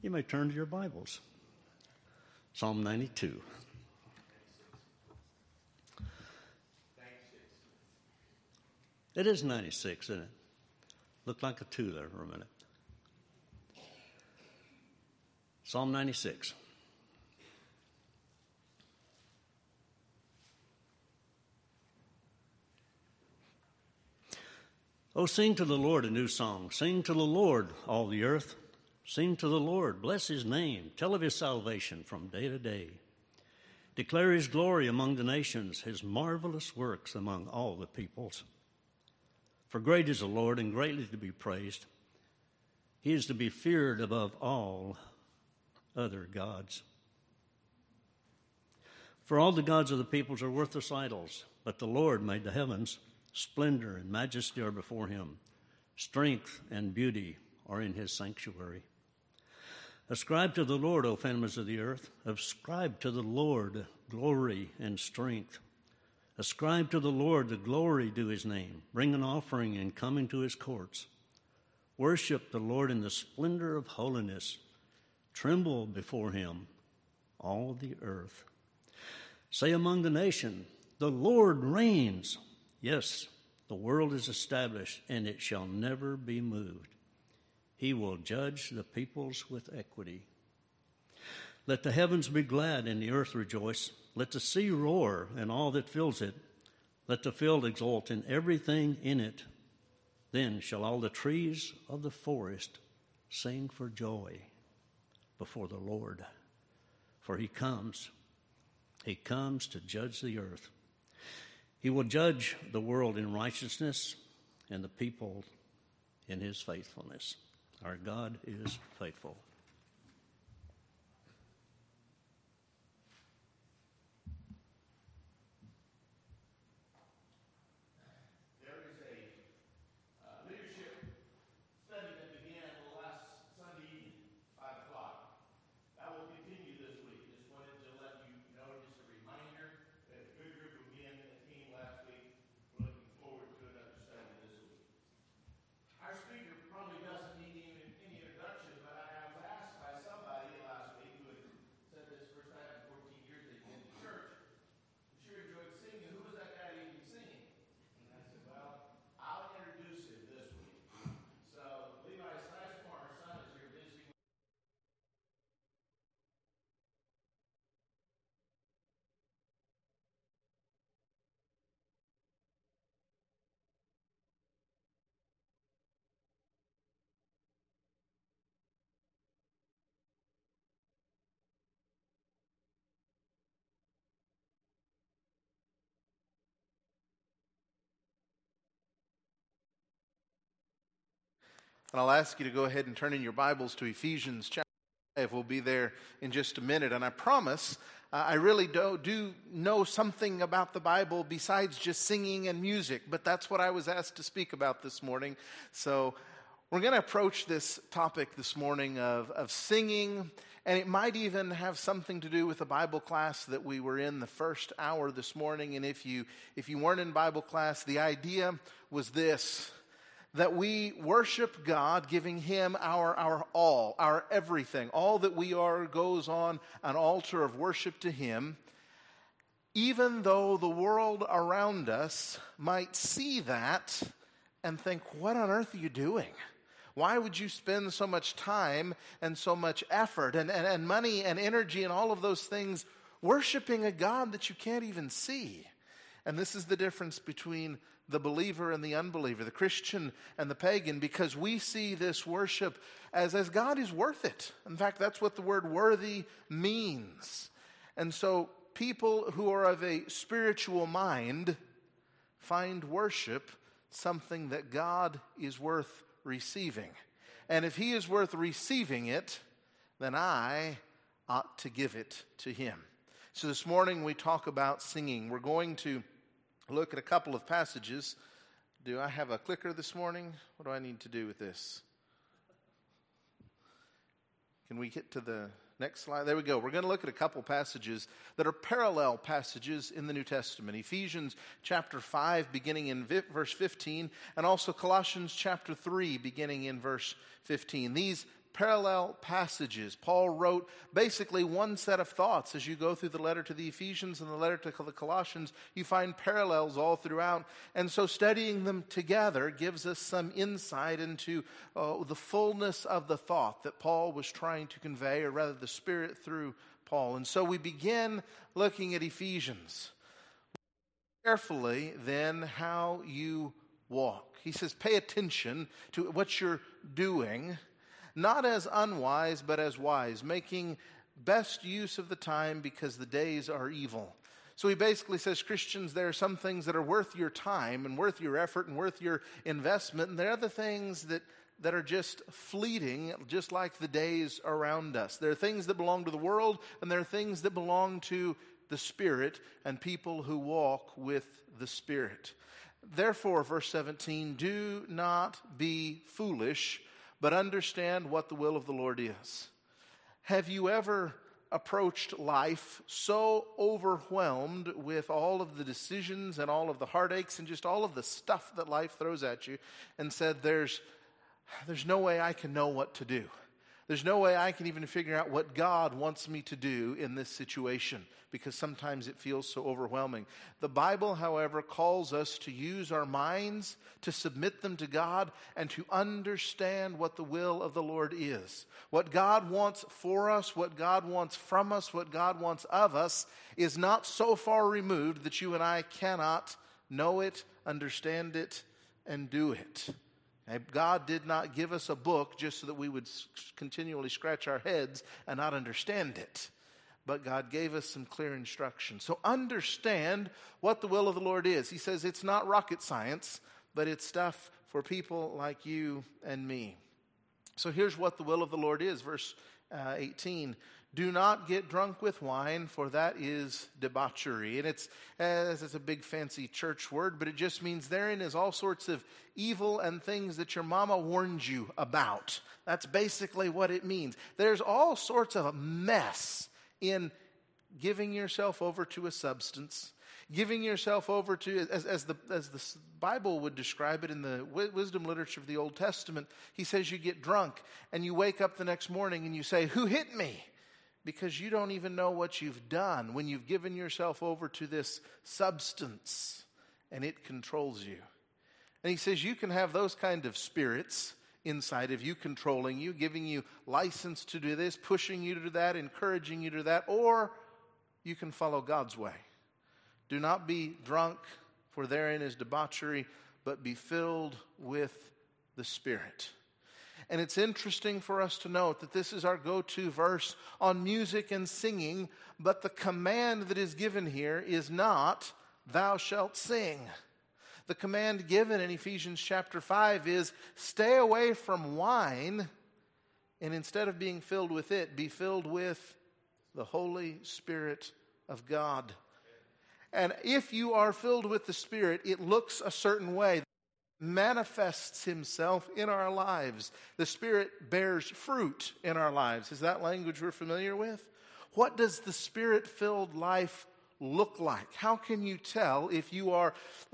You may turn to your Bibles. Psalm 92. It is 96, isn't it? Looked like a 2 there for a minute. Psalm 96. Oh, sing to the Lord a new song. Sing to the Lord, all the earth. Sing to the Lord. Bless his name. Tell of his salvation from day to day. Declare his glory among the nations, his marvelous works among all the peoples. For great is the Lord and greatly to be praised. He is to be feared above all other gods. For all the gods of the peoples are worthless idols, but the Lord made the heavens. Splendor and majesty are before him. Strength and beauty are in his sanctuary. Ascribe to the Lord, O families of the earth. Ascribe to the Lord glory and strength. Ascribe to the Lord the glory due his name. Bring an offering and come into his courts. Worship the Lord in the splendor of holiness. Tremble before him, all the earth. Say among the nations, the Lord reigns. Yes, the world is established, and it shall never be moved. He will judge the peoples with equity. Let the heavens be glad and the earth rejoice. Let the sea roar and all that fills it. Let the field exult and everything in it. Then shall all the trees of the forest sing for joy before the Lord. For he comes to judge the earth. He will judge the world in righteousness and the people in his faithfulness. Our God is faithful. And I'll ask you to go ahead and turn in your Bibles to Ephesians chapter 5. We'll be there in just a minute. And I promise, I really do know something about the Bible besides just singing and music. But that's what I was asked to speak about this morning. So we're going to approach this topic this morning of singing. And it might even have something to do with the Bible class that we were in the first hour this morning. And if you weren't in Bible class, the idea was this: that we worship God, giving him our all, our everything. All that we are goes on an altar of worship to him, even though the world around us might see that and think, what on earth are you doing? Why would you spend so much time and so much effort and money and energy and all of those things worshiping a God that you can't even see? And this is the difference between the believer and the unbeliever, the Christian and the pagan, because we see this worship as God is worth it. In fact, that's what the word worthy means. And so people who are of a spiritual mind find worship something that God is worth receiving. And if he is worth receiving it, then I ought to give it to him. So this morning we talk about singing. We're going to look at a couple of passages. Do I have a clicker this morning? What do I need to do with this? Can we get to the next slide? There we go. We're going to look at a couple passages that are parallel passages in the New Testament. Ephesians chapter 5, beginning in verse 15, and also Colossians chapter 3, beginning in verse 15. These parallel passages. Paul wrote basically one set of thoughts. As you go through the letter to the Ephesians and the letter to the Colossians, you find parallels all throughout. And so studying them together gives us some insight into the fullness of the thought that Paul was trying to convey, or rather the Spirit through Paul. And so we begin looking at Ephesians. Carefully, then, how you walk. He says, pay attention to what you're doing, not as unwise, but as wise, making best use of the time because the days are evil. So he basically says, Christians, there are some things that are worth your time and worth your effort and worth your investment, and there are other things that are just fleeting, just like the days around us. There are things that belong to the world, and there are things that belong to the Spirit and people who walk with the Spirit. Therefore, verse 17, do not be foolish, but understand what the will of the Lord is. Have you ever approached life so overwhelmed with all of the decisions and all of the heartaches and just all of the stuff that life throws at you and said, there's no way I can know what to do. There's no way I can even figure out what God wants me to do in this situation, because sometimes it feels so overwhelming. The Bible, however, calls us to use our minds, to submit them to God, and to understand what the will of the Lord is. What God wants for us, what God wants from us, what God wants of us is not so far removed that you and I cannot know it, understand it, and do it. God did not give us a book just so that we would continually scratch our heads and not understand it. But God gave us some clear instruction. So understand what the will of the Lord is. He says it's not rocket science, but it's stuff for people like you and me. So here's what the will of the Lord is. Verse 18. Do not get drunk with wine, for that is debauchery. And it's a big fancy church word, but it just means therein is all sorts of evil and things that your mama warned you about. That's basically what it means. There's all sorts of mess in giving yourself over to a substance, giving yourself over to, as the Bible would describe it in the wisdom literature of the Old Testament, he says you get drunk and you wake up the next morning and you say, who hit me? Because you don't even know what you've done when you've given yourself over to this substance and it controls you. And he says you can have those kind of spirits inside of you, controlling you, giving you license to do this, pushing you to do that, encouraging you to do that, or you can follow God's way. Do not be drunk, for therein is debauchery, but be filled with the Spirit. And it's interesting for us to note that this is our go-to verse on music and singing, but the command that is given here is not, thou shalt sing. The command given in Ephesians chapter 5 is, stay away from wine, and instead of being filled with it, be filled with the Holy Spirit of God. And if you are filled with the Spirit, it looks a certain way. Manifests himself in our lives. The Spirit bears fruit in our lives. Is that language we're familiar with? What does the Spirit-filled life look like? How can you tell if you are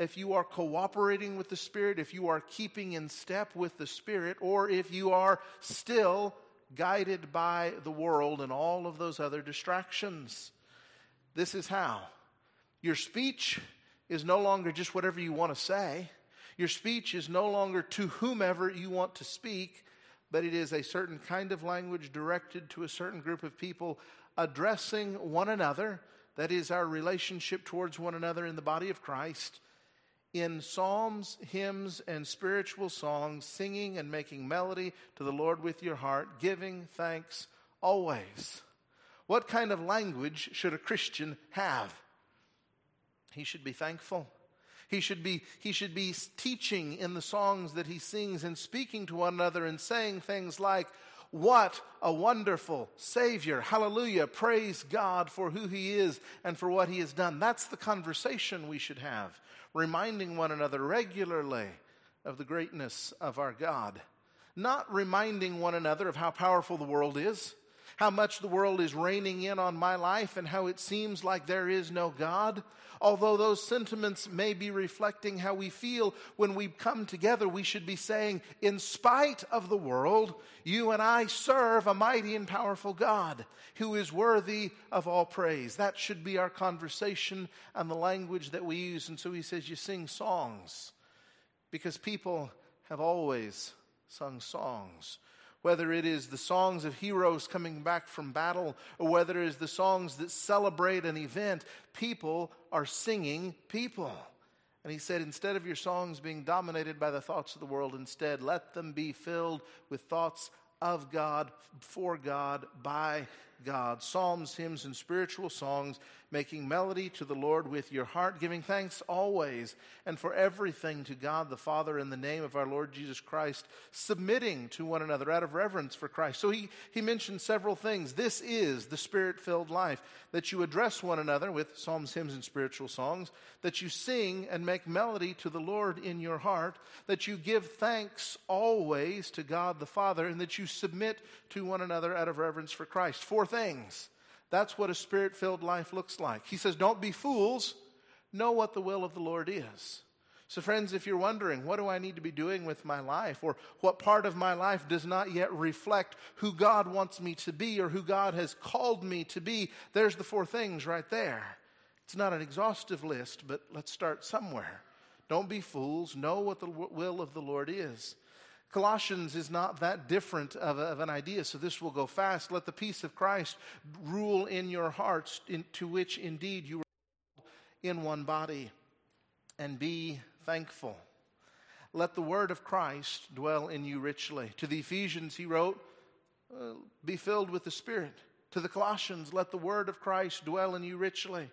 cooperating with the Spirit, if you are keeping in step with the Spirit, or if you are still guided by the world and all of those other distractions? This is how. Your speech is no longer just whatever you want to say. Your speech is no longer to whomever you want to speak, but it is a certain kind of language directed to a certain group of people, addressing one another. That is our relationship towards one another in the body of Christ, in psalms, hymns, and spiritual songs, singing and making melody to the Lord with your heart, giving thanks always. What kind of language should a Christian have? He should be thankful. He should be teaching in the songs that he sings and speaking to one another and saying things like, what a wonderful Savior. Hallelujah. Praise God for who he is and for what he has done. That's the conversation we should have, reminding one another regularly of the greatness of our God. Not reminding one another of how powerful the world is, how much the world is reining in on my life and how it seems like there is no God. Although those sentiments may be reflecting how we feel when we come together, we should be saying, in spite of the world, you and I serve a mighty and powerful God who is worthy of all praise. That should be our conversation and the language that we use. And so he says, you sing songs, because people have always sung songs. Whether it is the songs of heroes coming back from battle, or whether it is the songs that celebrate an event, people are singing people. And he said, instead of your songs being dominated by the thoughts of the world, instead let them be filled with thoughts of God, for God, by God. Psalms, hymns, and spiritual songs, making melody to the Lord with your heart, giving thanks always and for everything to God the Father in the name of our Lord Jesus Christ, submitting to one another out of reverence for Christ. So he mentioned several things. This is the Spirit-filled life, that you address one another with psalms, hymns, and spiritual songs, that you sing and make melody to the Lord in your heart, that you give thanks always to God the Father, and that you submit to one another out of reverence for Christ. 4 things. That's what a Spirit-filled life looks like. He says, don't be fools. Know what the will of the Lord is. So friends, if you're wondering, what do I need to be doing with my life? Or what part of my life does not yet reflect who God wants me to be or who God has called me to be? There's the 4 things right there. It's not an exhaustive list, but let's start somewhere. Don't be fools. Know what the will of the Lord is. Colossians is not that different of an idea, so this will go fast. Let the peace of Christ rule in your hearts, to which indeed you are in one body, and be thankful. Let the word of Christ dwell in you richly. To the Ephesians he wrote, be filled with the Spirit. To the Colossians, let the word of Christ dwell in you richly.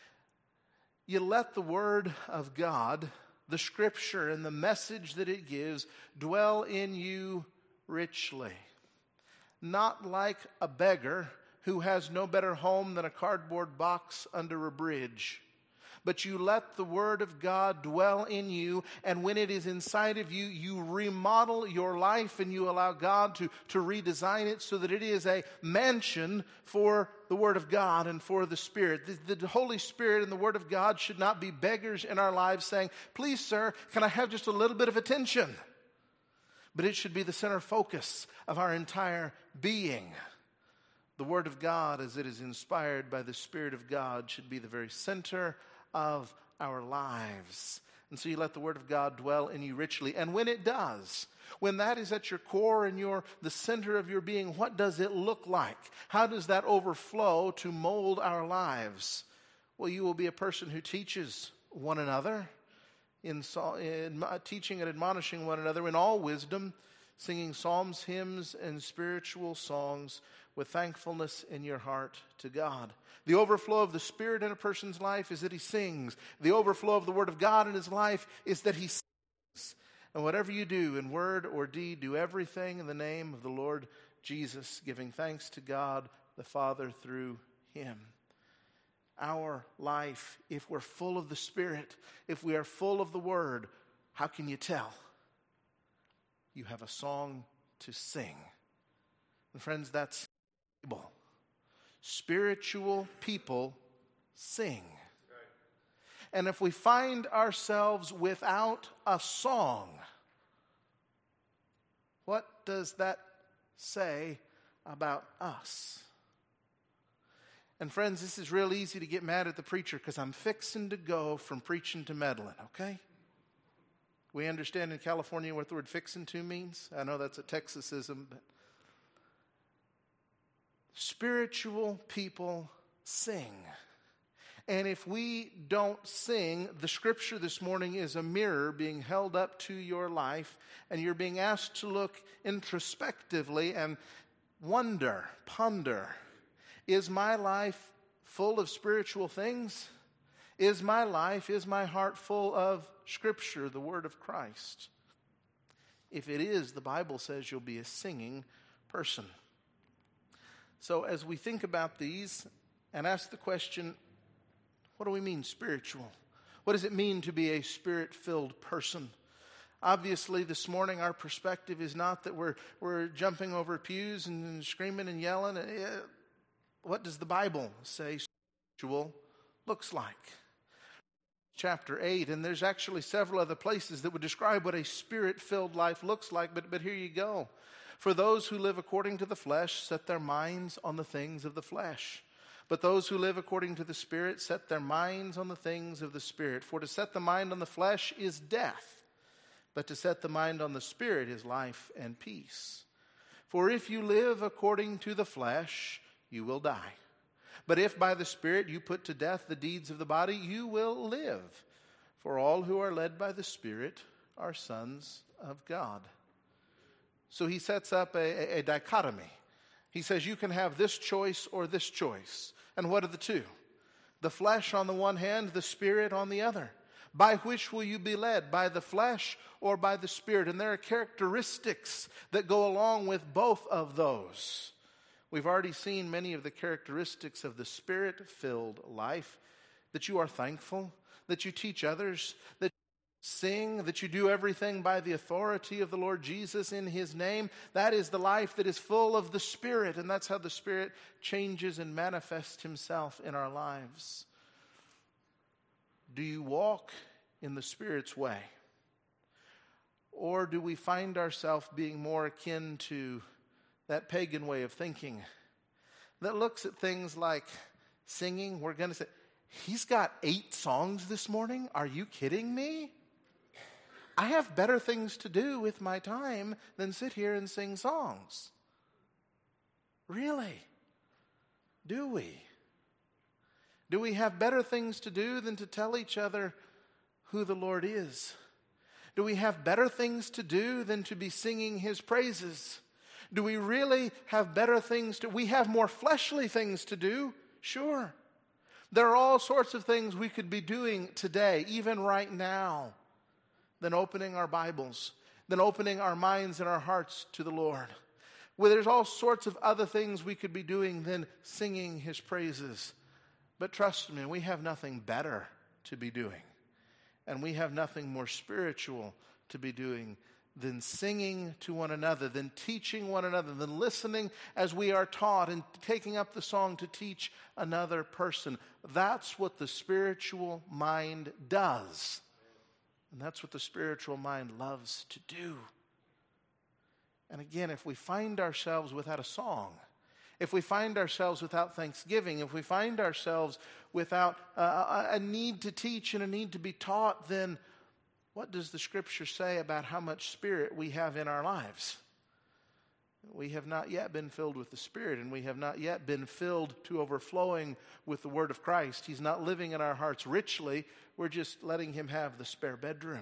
You let the word of God, the Scripture and the message that it gives, dwell in you richly. Not like a beggar who has no better home than a cardboard box under a bridge. But you let the Word of God dwell in you, and when it is inside of you, you remodel your life and you allow God to redesign it so that it is a mansion for the Word of God and for the Spirit. The Holy Spirit and the Word of God should not be beggars in our lives saying, please, sir, can I have just a little bit of attention? But it should be the center focus of our entire being. The Word of God, as it is inspired by the Spirit of God, should be the very center of our lives. And so you let the Word of God dwell in you richly. And when it does, when that is at your core and the center of your being, what does it look like? How does that overflow to mold our lives? Well, you will be a person who teaches one another, in teaching and admonishing one another in all wisdom, singing psalms, hymns, and spiritual songs with thankfulness in your heart to God. The overflow of the Spirit in a person's life is that he sings. The overflow of the Word of God in his life is that he sings. And whatever you do in word or deed, do everything in the name of the Lord Jesus, giving thanks to God the Father through him. Our life, if we're full of the Spirit, if we are full of the Word, how can you tell? You have a song to sing. And friends, that's Bible. Spiritual people sing. And if we find ourselves without a song, what does that say about us? And friends, this is real easy to get mad at the preacher because I'm fixing to go from preaching to meddling, okay? We understand in California what the word fixing to means. I know that's a Texasism, but spiritual people sing. And if we don't sing, the scripture this morning is a mirror being held up to your life, and you're being asked to look introspectively and wonder, ponder, is my life full of spiritual things? Is my heart full of Scripture, the Word of Christ? If it is, the Bible says you'll be a singing person. So as we think about these and ask the question, what do we mean spiritual? What does it mean to be a Spirit-filled person? Obviously, this morning our perspective is not that we're jumping over pews and screaming and yelling. What does the Bible say spiritual looks like? Chapter 8, and there's actually several other places that would describe what a spirit-filled life looks like, but here you go. For those who live according to the flesh set their minds on the things of the flesh. But those who live according to the Spirit set their minds on the things of the Spirit. For to set the mind on the flesh is death, but to set the mind on the Spirit is life and peace. For if you live according to the flesh, you will die. But if by the Spirit you put to death the deeds of the body, you will live. For all who are led by the Spirit are sons of God. So he sets up a dichotomy. He says you can have this choice or this choice. And what are the two? The flesh on the one hand, the Spirit on the other. By which will you be led? By the flesh or by the Spirit? And there are characteristics that go along with both of those. We've already seen many of the characteristics of the Spirit-filled life. That you are thankful, that you teach others, that you sing, that you do everything by the authority of the Lord Jesus in His name. That is the life that is full of the Spirit, and that's how the Spirit changes and manifests Himself in our lives. Do you walk in the Spirit's way? Or do we find ourselves being more akin to that pagan way of thinking that looks at things like singing? We're going to say, he's got 8 songs this morning? Are you kidding me? I have better things to do with my time than sit here and sing songs. Really? Do we? Do we have better things to do than to tell each other who the Lord is? Do we have better things to do than to be singing His praises? Do we really have better things to... We have more fleshly things to do, sure. There are all sorts of things we could be doing today, even right now, than opening our Bibles, than opening our minds and our hearts to the Lord. Well, there's all sorts of other things we could be doing than singing His praises. But trust me, we have nothing better to be doing. And we have nothing more spiritual to be doing than singing to one another, than teaching one another, than listening as we are taught and taking up the song to teach another person. That's what the spiritual mind does. And that's what the spiritual mind loves to do. And again, if we find ourselves without a song, if we find ourselves without thanksgiving, if we find ourselves without a need to teach and a need to be taught, then what does the Scripture say about how much Spirit we have in our lives? We have not yet been filled with the Spirit, and we have not yet been filled to overflowing with the Word of Christ. He's not living in our hearts richly. We're just letting Him have the spare bedroom.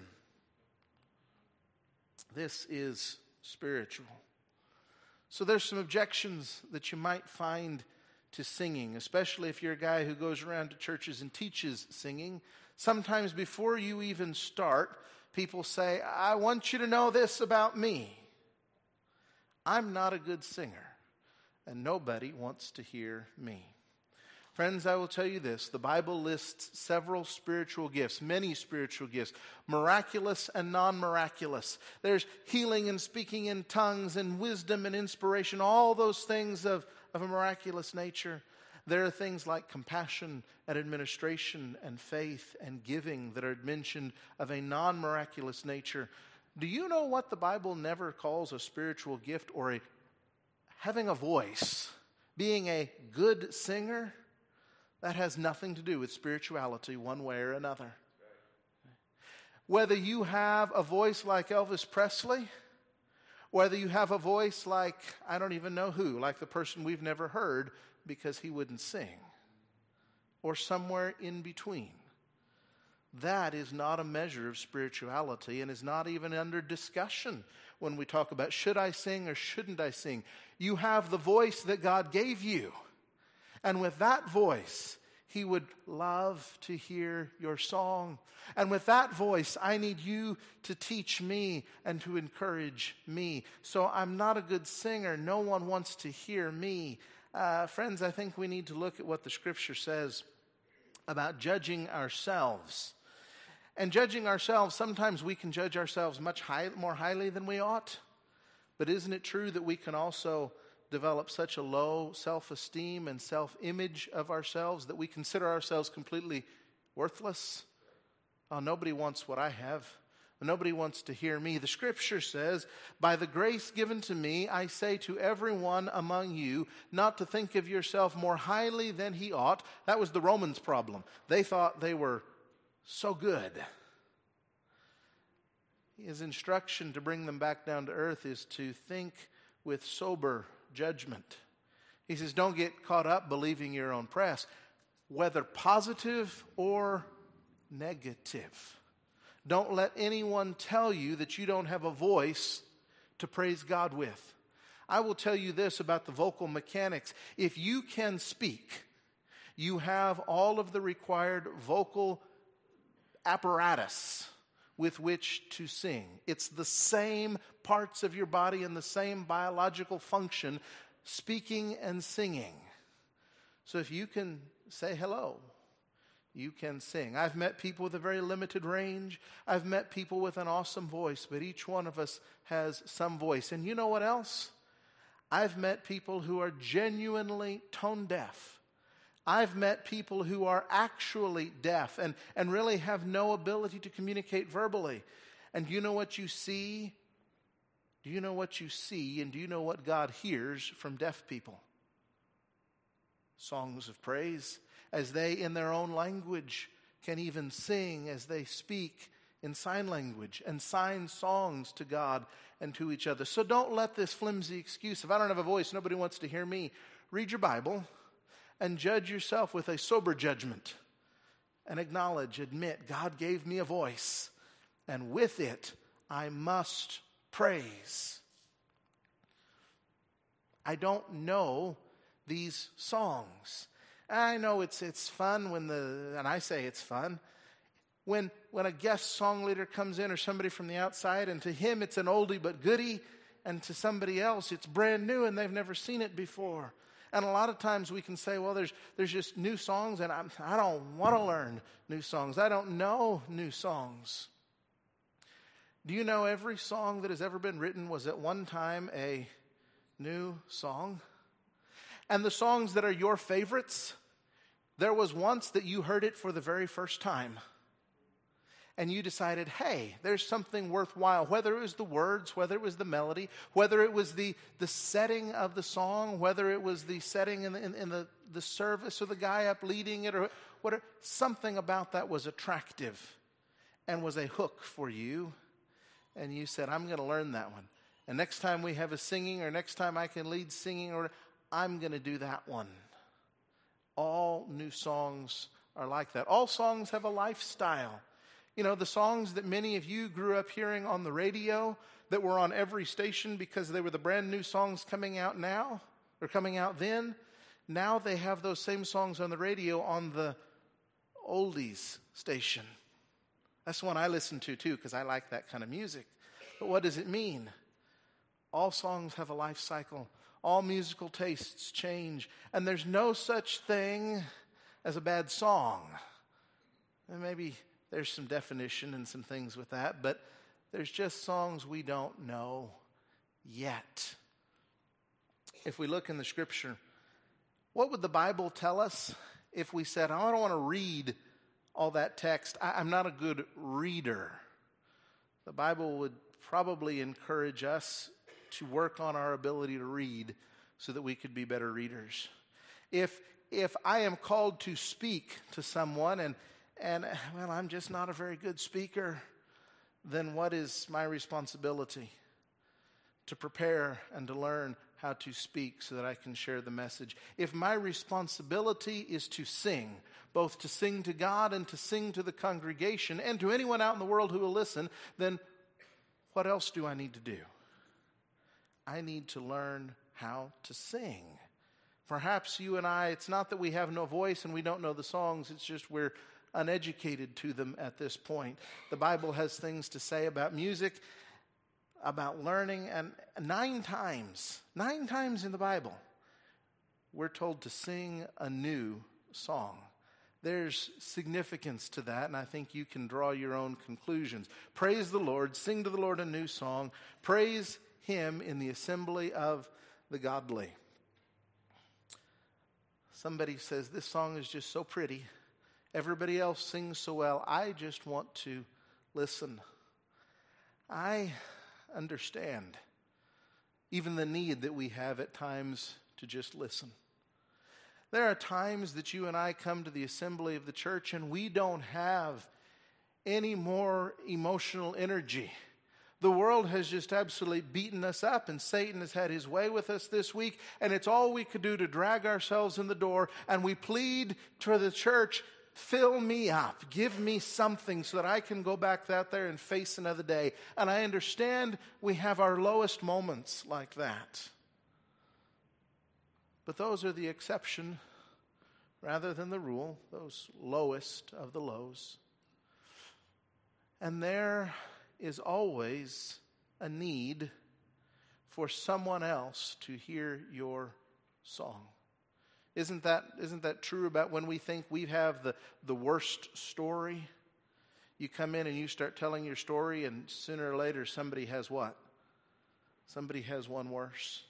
This is spiritual. So there's some objections that you might find to singing, especially if you're a guy who goes around to churches and teaches singing. Sometimes before you even start, people say, I want you to know this about me. I'm not a good singer, and nobody wants to hear me. Friends, I will tell you this. The Bible lists several spiritual gifts, many spiritual gifts, miraculous and non-miraculous. There's healing and speaking in tongues and wisdom and inspiration, all those things of a miraculous nature. There are things like compassion and administration and faith and giving that are mentioned of a non-miraculous nature. Do you know what the Bible never calls a spiritual gift or having a voice, being a good singer? That has nothing to do with spirituality one way or another. Whether you have a voice like Elvis Presley, whether you have a voice like, I don't even know who, like the person we've never heard because he wouldn't sing, or somewhere in between. That is not a measure of spirituality and is not even under discussion when we talk about should I sing or shouldn't I sing. You have the voice that God gave you. And with that voice, He would love to hear your song. And with that voice, I need you to teach me and to encourage me. So I'm not a good singer. No one wants to hear me. Friends, I think we need to look at what the Scripture says about judging ourselves. And judging ourselves, sometimes we can judge ourselves much more highly than we ought. But isn't it true that we can also develop such a low self-esteem and self-image of ourselves that we consider ourselves completely worthless? Oh, nobody wants what I have. Nobody wants to hear me. The scripture says, by the grace given to me, I say to everyone among you, not to think of yourself more highly than he ought. That was the Romans' problem. They thought they were so good. His instruction to bring them back down to earth is to think with sober judgment. He says, don't get caught up believing your own press, whether positive or negative. Don't let anyone tell you that you don't have a voice to praise God with. I will tell you this about the vocal mechanics. If you can speak, you have all of the required vocal apparatus with which to sing. It's the same parts of your body and the same biological function, speaking and singing. So if you can say hello, you can sing. I've met people with a very limited range. I've met people with an awesome voice, but each one of us has some voice. And you know what else? I've met people who are genuinely tone deaf. I've met people who are actually deaf and really have no ability to communicate verbally. And do you know what you see? Do you know what you see? And do you know what God hears from deaf people? Songs of praise, as they in their own language can even sing as they speak in sign language and sign songs to God and to each other. So don't let this flimsy excuse, if I don't have a voice, nobody wants to hear me. Read your Bible and judge yourself with a sober judgment. And acknowledge, admit, God gave me a voice, and with it, I must praise. I don't know these songs. I know it's fun and I say it's fun, when a guest song leader comes in or somebody from the outside, and to him it's an oldie but goodie, and to somebody else it's brand new and they've never seen it before. And a lot of times we can say, well, there's just new songs, and I don't want to learn new songs. I don't know new songs. Do you know every song that has ever been written was at one time a new song? And the songs that are your favorites, there was once that you heard it for the very first time. And you decided, hey, there's something worthwhile, whether it was the words, whether it was the melody, whether it was the setting of the song, whether it was the setting in the service or the guy up leading it, or whatever. Something about that was attractive and was a hook for you. And you said, I'm going to learn that one. And next time we have a singing, or next time I can lead singing, or I'm going to do that one. All new songs are like that. All songs have a lifestyle. You know, the songs that many of you grew up hearing on the radio that were on every station because they were the brand new songs coming out now, or coming out then, now they have those same songs on the radio on the oldies station. That's the one I listen to too, because I like that kind of music. But what does it mean? All songs have a life cycle. All musical tastes change. And there's no such thing as a bad song. And maybe there's some definition and some things with that, but there's just songs we don't know yet. If we look in the scripture, what would the Bible tell us if we said, I don't want to read all that text. I'm not a good reader. The Bible would probably encourage us to work on our ability to read so that we could be better readers. If I am called to speak to someone and well, I'm just not a very good speaker, then what is my responsibility? To prepare and to learn how to speak so that I can share the message. If my responsibility is to sing, both to sing to God and to sing to the congregation and to anyone out in the world who will listen, then what else do I need to do? I need to learn how to sing. Perhaps you and I, it's not that we have no voice and we don't know the songs, it's just we're uneducated to them at this point. The Bible has things to say about music, about learning, and 9 times in the Bible, we're told to sing a new song. There's significance to that, and I think you can draw your own conclusions. Praise the Lord, sing to the Lord a new song, praise Him in the assembly of the godly. Somebody says, this song is just so pretty. Everybody else sings so well. I just want to listen. I understand even the need that we have at times to just listen. There are times that you and I come to the assembly of the church and we don't have any more emotional energy. The world has just absolutely beaten us up, and Satan has had his way with us this week, and it's all we could do to drag ourselves in the door, and we plead to the church, fill me up, give me something so that I can go back out there and face another day. And I understand we have our lowest moments like that. But those are the exception rather than the rule, those lowest of the lows. And there is always a need for someone else to hear your song. Isn't that true about when we think we have the worst story? You come in and you start telling your story, and sooner or later somebody has what? Somebody has one worse.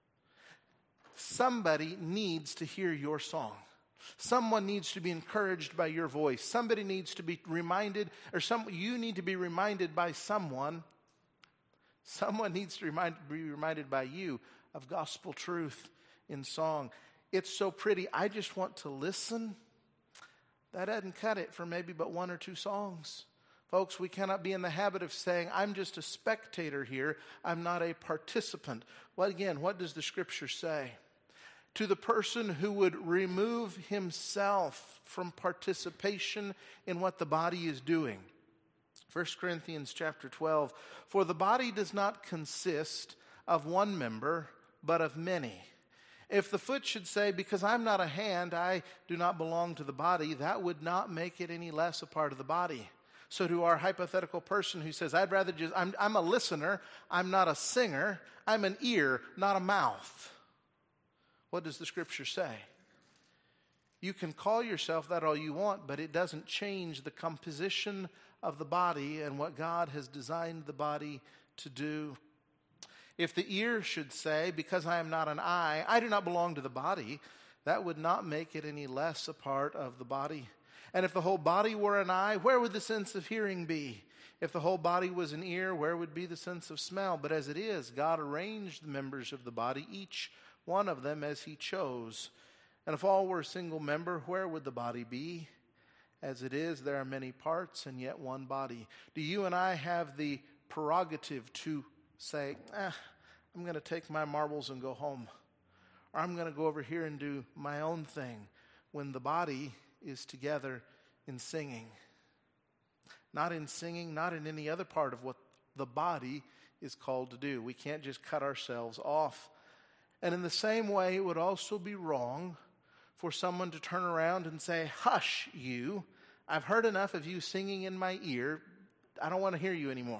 Somebody needs to hear your song. Someone needs to be encouraged by your voice. Somebody needs to be reminded, you need to be reminded by someone. Someone needs to be reminded by you of gospel truth in song. It's so pretty. I just want to listen. That doesn't cut it for maybe but one or two songs. Folks, we cannot be in the habit of saying, I'm just a spectator here. I'm not a participant. Well, again, what does the Scripture say? To the person who would remove himself from participation in what the body is doing. 1 Corinthians chapter 12, for the body does not consist of one member, but of many. If the foot should say, because I'm not a hand, I do not belong to the body, that would not make it any less a part of the body. So to our hypothetical person who says, I'm a listener, I'm not a singer, I'm an ear, not a mouth. What does the Scripture say? You can call yourself that all you want, but it doesn't change the composition of the body and what God has designed the body to do. If the ear should say, because I am not an eye, I do not belong to the body, that would not make it any less a part of the body. And if the whole body were an eye, where would the sense of hearing be? If the whole body was an ear, where would be the sense of smell? But as it is, God arranged the members of the body, each one of them as He chose. And if all were a single member, where would the body be? As it is, there are many parts and yet one body. Do you and I have the prerogative to say, I'm going to take my marbles and go home? Or I'm going to go over here and do my own thing, when the body is together in singing? Not in singing, not in any other part of what the body is called to do. We can't just cut ourselves off. And in the same way, it would also be wrong for someone to turn around and say, hush you, I've heard enough of you singing in my ear. I don't want to hear you anymore.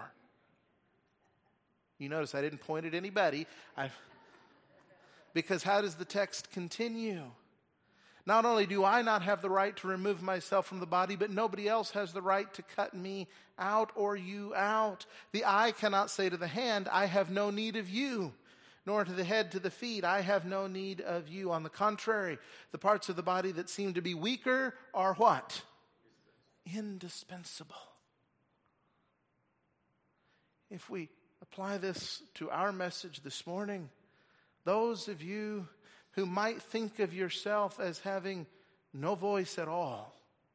You notice I didn't point at anybody. Because how does the text continue? Not only do I not have the right to remove myself from the body, but nobody else has the right to cut me out or you out. The eye cannot say to the hand, I have no need of you. Nor to the head, to the feet, I have no need of you. On the contrary, the parts of the body that seem to be weaker are what? Indispensable. If we apply this to our message this morning, those of you who might think of yourself as having no voice at all,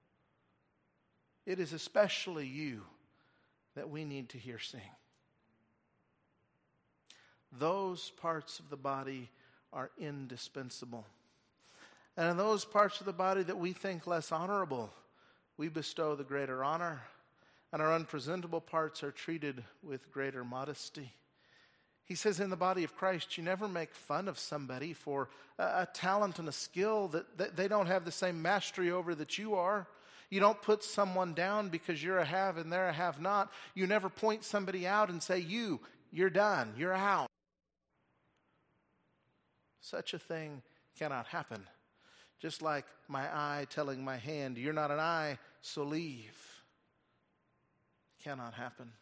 it is especially you that we need to hear sing. Those parts of the body are indispensable. And in those parts of the body that we think less honorable, we bestow the greater honor. And our unpresentable parts are treated with greater modesty. He says in the body of Christ, you never make fun of somebody for a talent and a skill that they don't have the same mastery over that you are. You don't put someone down because you're a have and they're a have not. You never point somebody out and say, you're done, you're out. Such a thing cannot happen. Just like my eye telling my hand, you're not an eye, so leave. Cannot happen.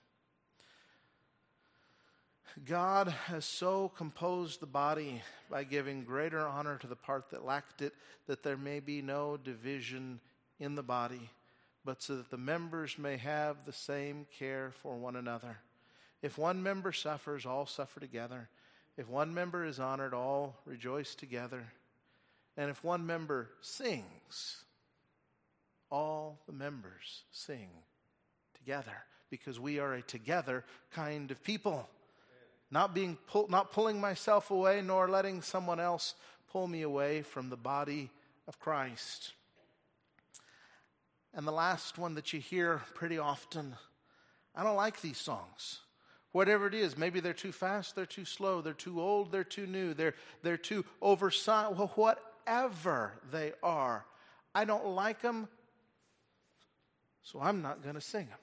God has so composed the body by giving greater honor to the part that lacked it, that there may be no division in the body, but so that the members may have the same care for one another. If one member suffers, all suffer together. If one member is honored, all rejoice together. And if one member sings, all the members sing together, because we are a together kind of people. Not pulling myself away, nor letting someone else pull me away from the body of Christ. And the last one that you hear pretty often, I don't like these songs. Whatever it is, maybe they're too fast, they're too slow, they're too old, they're too new, they're too oversized, well, whatever they are. I don't like them, so I'm not going to sing them.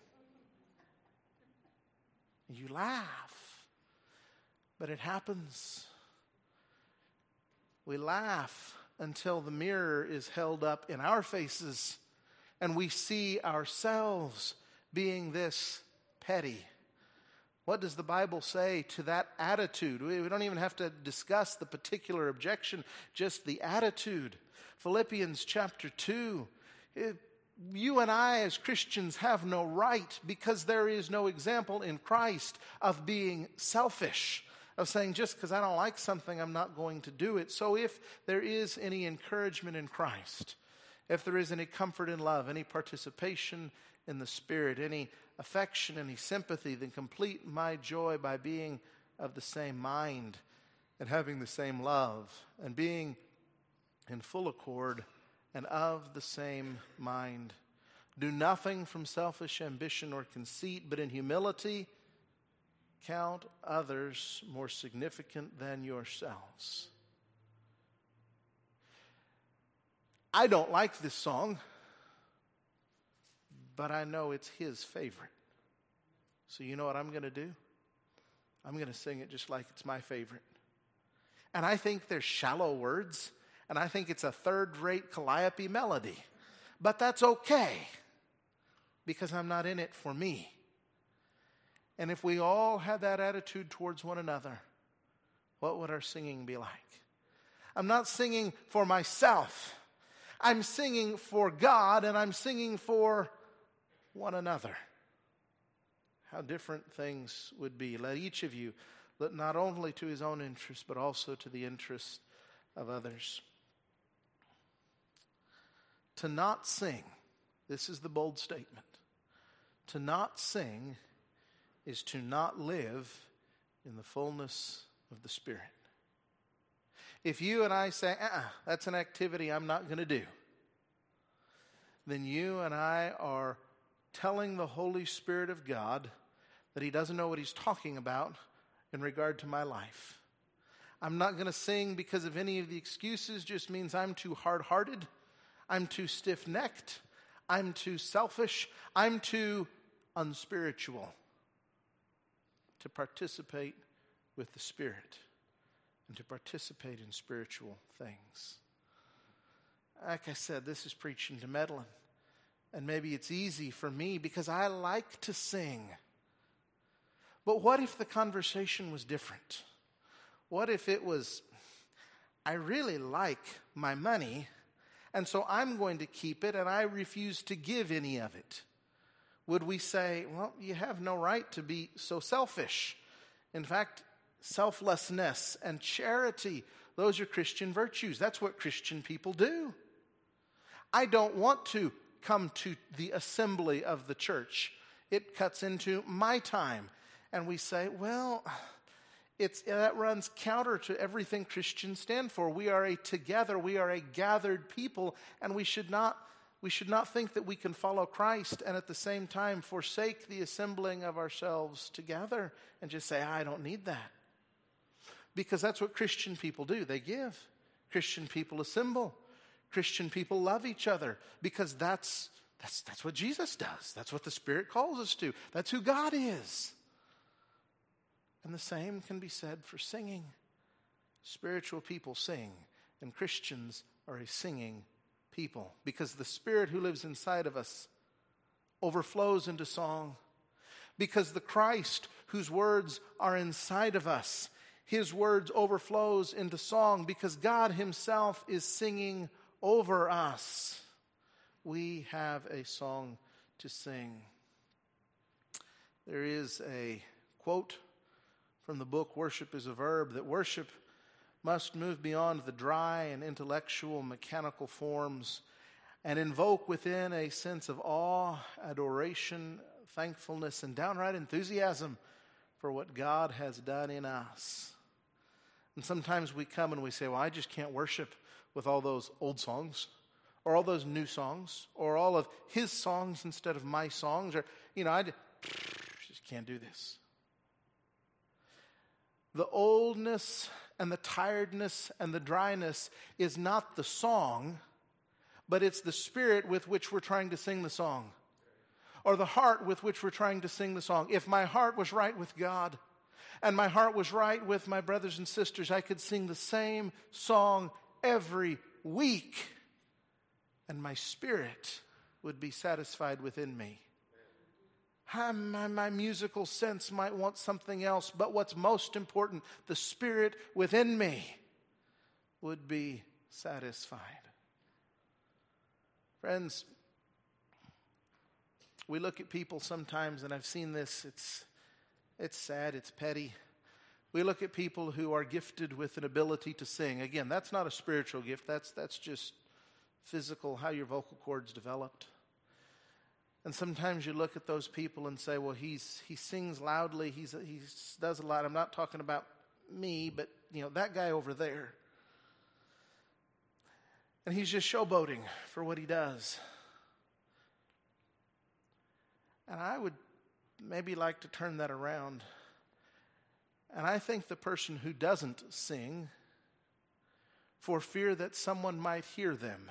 You laugh. But it happens. We laugh until the mirror is held up in our faces and we see ourselves being this petty. What does the Bible say to that attitude? We don't even have to discuss the particular objection, just the attitude. Philippians chapter 2. You and I as Christians have no right, because there is no example in Christ of being selfish, of saying just because I don't like something, I'm not going to do it. So if there is any encouragement in Christ, if there is any comfort in love, any participation in the Spirit, any affection, any sympathy, then complete my joy by being of the same mind and having the same love and being in full accord and of the same mind. Do nothing from selfish ambition or conceit, but in humility count others more significant than yourselves. I don't like this song, but I know it's his favorite. So you know what I'm going to do? I'm going to sing it just like it's my favorite. And I think they're shallow words, and I think it's a third-rate calliope melody. But that's okay, because I'm not in it for me. And if we all had that attitude towards one another, what would our singing be like? I'm not singing for myself. I'm singing for God, and I'm singing for one another. How different things would be. Let each of you look not only to his own interest, but also to the interest of others. To not sing, this is the bold statement. To not sing is to not live in the fullness of the Spirit. If you and I say, that's an activity I'm not going to do, then you and I are telling the Holy Spirit of God that he doesn't know what he's talking about in regard to my life. I'm not going to sing because of any of the excuses, just means I'm too hard-hearted, I'm too stiff-necked, I'm too selfish, I'm too unspiritual to participate with the Spirit and to participate in spiritual things. Like I said, this is preaching to meddling. And maybe it's easy for me because I like to sing. But what if the conversation was different? What if it was, I really like my money, and so I'm going to keep it and I refuse to give any of it? Would we say, well, you have no right to be so selfish? In fact, selflessness and charity, those are Christian virtues. That's what Christian people do. I don't want to come to the assembly of the church. It cuts into my time. And we say, well, that runs counter to everything Christians stand for. We are a gathered people, and we should not think that we can follow Christ and at the same time forsake the assembling of ourselves together and just say, I don't need that. Because that's what Christian people do. They give. Christian people assemble. Christian people love each other because that's what Jesus does. That's what the Spirit calls us to. That's who God is. And the same can be said for singing. Spiritual people sing, and Christians are a singing people, because the Spirit who lives inside of us overflows into song. Because the Christ whose words are inside of us, his words overflows into song. Because God himself is singing over us, we have a song to sing. There is a quote from the book Worship is a Verb, that worship must move beyond the dry and intellectual mechanical forms and invoke within a sense of awe, adoration, thankfulness, and downright enthusiasm for what God has done in us. And sometimes we come and we say, well, I just can't worship with all those old songs, or all those new songs, or all of his songs instead of my songs, or, I just can't do this. The oldness and the tiredness and the dryness is not the song, but it's the spirit with which we're trying to sing the song, or the heart with which we're trying to sing the song. If my heart was right with God and my heart was right with my brothers and sisters, I could sing the same song every week, and my spirit would be satisfied within me. My musical sense might want something else, but what's most important, the spirit within me would be satisfied. Friends, we look at people sometimes, and I've seen this, it's sad, it's petty. We look at people who are gifted with an ability to sing. Again, that's not a spiritual gift, that's just physical, how your vocal cords developed. And sometimes you look at those people and say, well, he sings loudly, he does a lot. I'm not talking about me, but that guy over there. And he's just showboating for what he does. And I would maybe like to turn that around. And I think the person who doesn't sing for fear that someone might hear them,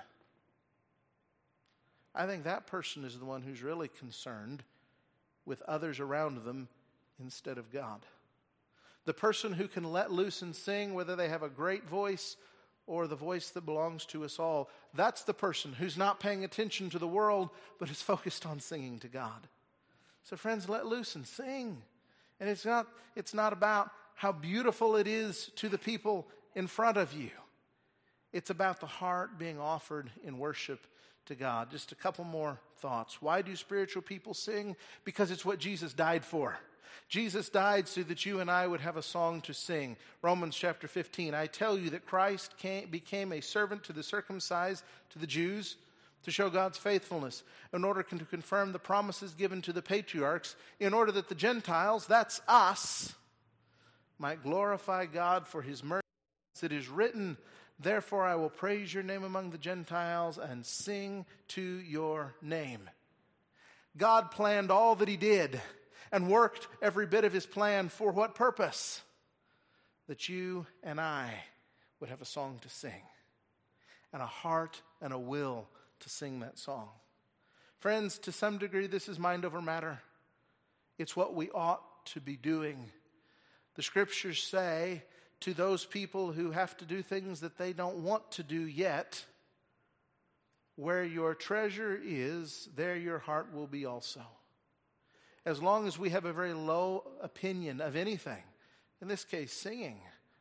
I think that person is the one who's really concerned with others around them instead of God. The person who can let loose and sing, whether they have a great voice or the voice that belongs to us all, that's the person who's not paying attention to the world, but is focused on singing to God. So friends, let loose and sing. And it's not about how beautiful it is to the people in front of you. It's about the heart being offered in worship to God. Just a couple more thoughts. Why do spiritual people sing? Because it's what Jesus died for. Jesus died so that you and I would have a song to sing. Romans chapter 15, I tell you that Christ became a servant to the circumcised, to the Jews, to show God's faithfulness, in order to confirm the promises given to the patriarchs, in order that the Gentiles, that's us, might glorify God for his mercy. It is written, therefore I will praise your name among the Gentiles and sing to your name. God planned all that he did and worked every bit of his plan for what purpose? That you and I would have a song to sing, and a heart and a will to sing that song. Friends, to some degree this is mind over matter. It's what we ought to be doing. The scriptures say to those people who have to do things that they don't want to do yet, where your treasure is, there your heart will be also. As long as we have a very low opinion of anything, in this case singing,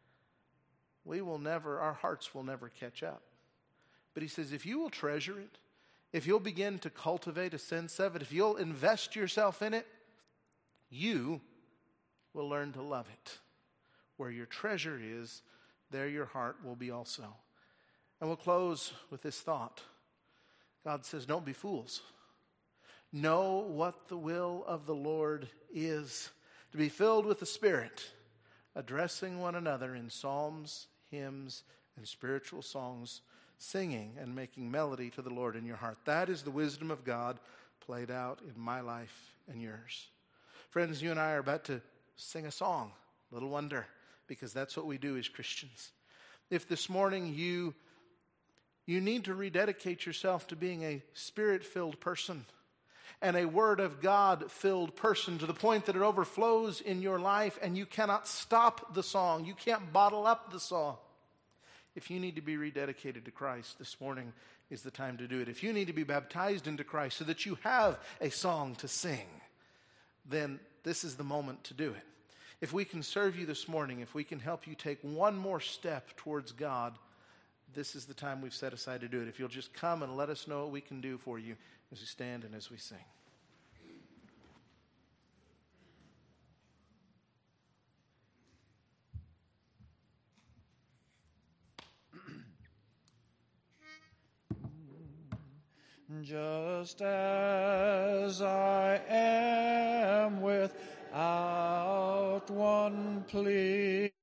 our hearts will never catch up. But he says, if you will treasure it, if you'll begin to cultivate a sense of it, if you'll invest yourself in it, you will learn to love it. Where your treasure is, there your heart will be also. And we'll close with this thought. God says, don't be fools. Know what the will of the Lord is. To be filled with the Spirit, addressing one another in psalms, hymns, and spiritual songs, singing and making melody to the Lord in your heart. That is the wisdom of God played out in my life and yours. Friends, you and I are about to sing a song. Little wonder, because that's what we do as Christians. If this morning you need to rededicate yourself to being a Spirit-filled person and a Word of God-filled person to the point that it overflows in your life and you cannot stop the song, you can't bottle up the song. If you need to be rededicated to Christ, this morning is the time to do it. If you need to be baptized into Christ so that you have a song to sing, then this is the moment to do it. If we can serve you this morning, if we can help you take one more step towards God, this is the time we've set aside to do it. If you'll just come and let us know what we can do for you as we stand and as we sing. Just as I am without one plea.